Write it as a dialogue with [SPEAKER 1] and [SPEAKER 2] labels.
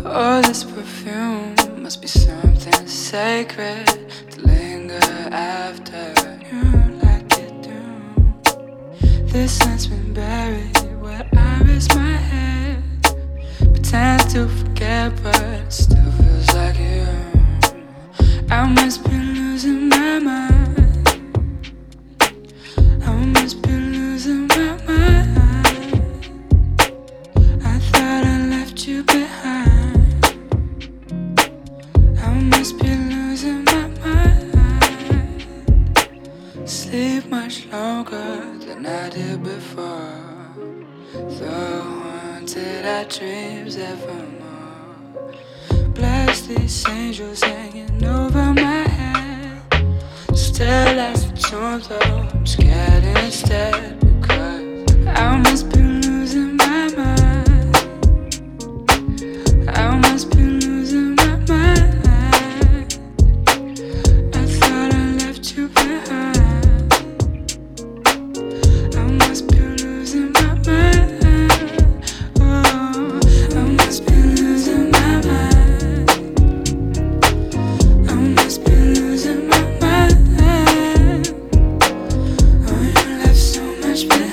[SPEAKER 1] Oh, this perfume must be something sacred to linger after you like it do. This scent's been buried where I rest my head. Pretend to forget, but it still feels like you. I must be losing my mind. I must be losing my mind. I thought I left you behind. I must be losing my mind. Sleep much longer than I did before. The haunted our dreams evermore. Bless these angels hanging over my head. Still as the tomb though, I'm scared instead. Because I must be losing my mind. I must be losing my mind. I thought I left you behind. I must be losing my mind. Oh, I must be losing my mind. I must be losing my mind. Oh, you left so much behind.